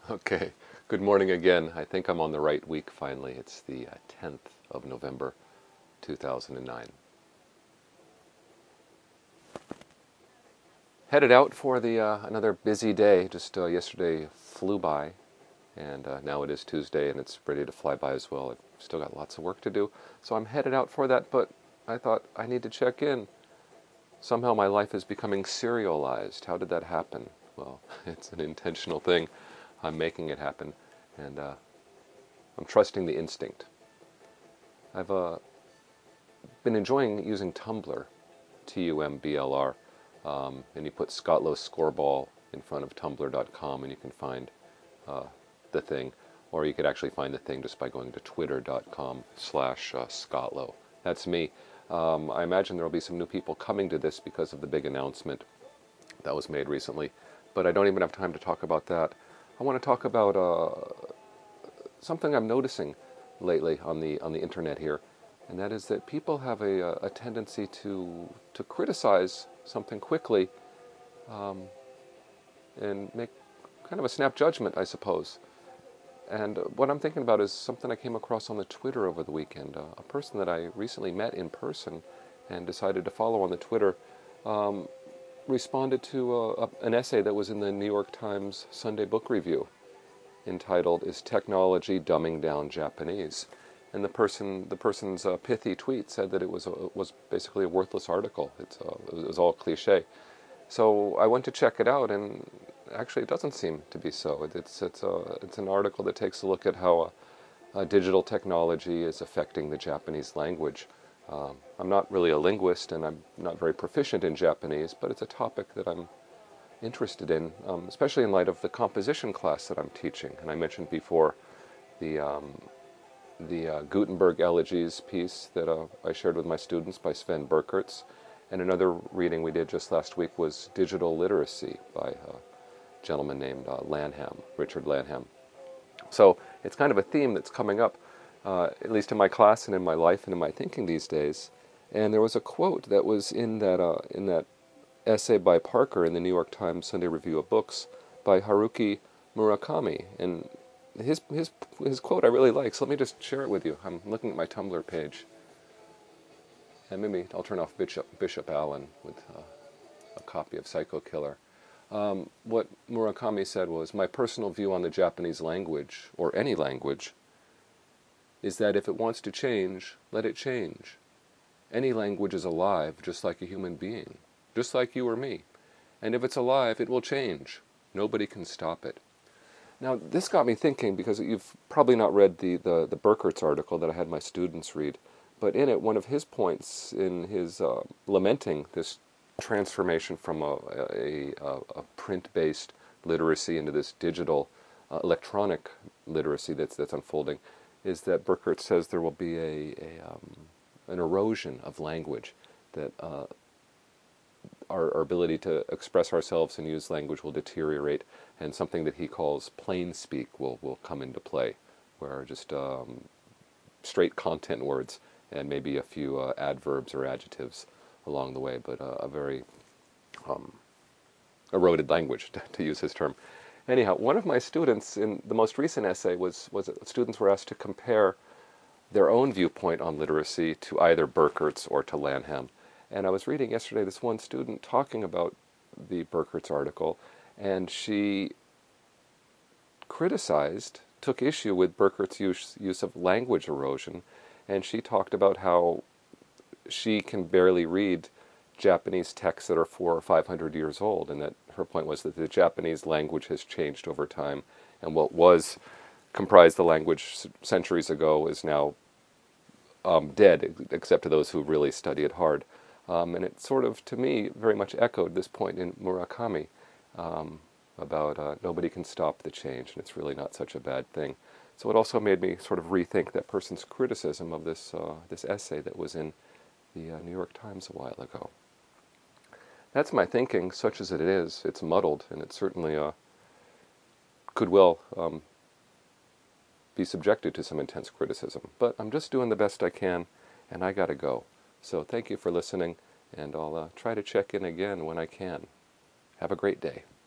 Okay, good morning again. I think I'm on the right week finally. It's the 10th of November, 2009. Headed out for the another busy day. Just yesterday flew by, and now it is Tuesday, and it's ready to fly by as well. I've still got lots of work to do, so I'm headed out for that, but I thought I need to check in. Somehow my life is becoming serialized. How did that happen? Well, it's an intentional thing. I'm making it happen, and I'm trusting the instinct. I've been enjoying using Tumblr, Tumblr, and you put Scott Lowe Scoreball in front of tumblr.com and you can find the thing, or you could actually find the thing just by going to twitter.com/Scott Lowe. That's me. I imagine there will be some new people coming to this because of the big announcement that was made recently, but I don't even have time to talk about that. I want to talk about something I'm noticing lately on the internet here, and that is that people have a tendency to criticize something quickly and make kind of a snap judgment, I suppose. And what I'm thinking about is something I came across on the Twitter over the weekend. A person that I recently met in person and decided to follow on the Twitter responded to an essay that was in the New York Times Sunday Book Review entitled "Is Technology Dumbing Down Japanese?" And the person's pithy tweet said that it was basically a worthless article. It was all cliche. So I went to check it out, and actually it doesn't seem to be so. It's an article that takes a look at how digital technology is affecting the Japanese language. I'm not really a linguist, and I'm not very proficient in Japanese, but it's a topic that I'm interested in, especially in light of the composition class that I'm teaching. And I mentioned before the Gutenberg Elegies piece that I shared with my students by Sven Berkertz, and another reading we did just last week was Digital Literacy by a gentleman named Lanham, Richard Lanham. So it's kind of a theme that's coming up, at least in my class and in my life and in my thinking these days. And there was a quote that was in that essay by Parker in the New York Times Sunday Review of Books by Haruki Murakami, and his quote I really like, so let me just share it with you. I'm looking at my Tumblr page, and maybe I'll turn off Bishop Allen with a copy of Psycho Killer. What Murakami said was, "My personal view on the Japanese language, or any language, is that if it wants to change, let it change. Any language is alive, just like a human being, just like you or me. And if it's alive, it will change. Nobody can stop it." Now, this got me thinking, because you've probably not read the Berkertz article that I had my students read, but in it, one of his points in his lamenting this transformation from a print-based literacy into this digital, electronic literacy that's unfolding, is that Berkertz says there will be an erosion of language, that our ability to express ourselves and use language will deteriorate, and something that he calls plain speak will come into play, where just straight content words and maybe a few adverbs or adjectives along the way, but a very eroded language, to use his term. Anyhow, one of my students in the most recent essay was students were asked to compare their own viewpoint on literacy to either Berkertz or to Lanham. And I was reading yesterday this one student talking about the Berkertz article, and she took issue with Berkert's use of language erosion, and she talked about how she can barely read Japanese texts that are 400 or 500 years old, and that her point was that the Japanese language has changed over time, and what was comprised the language centuries ago is now dead, except to those who really study it hard. And it sort of, to me, very much echoed this point in Murakami about nobody can stop the change, and it's really not such a bad thing. So it also made me sort of rethink that person's criticism of this essay that was in the New York Times a while ago. That's my thinking, such as it is. It's muddled, and it certainly could well be subjected to some intense criticism. But I'm just doing the best I can, and I gotta go. So thank you for listening, and I'll try to check in again when I can. Have a great day.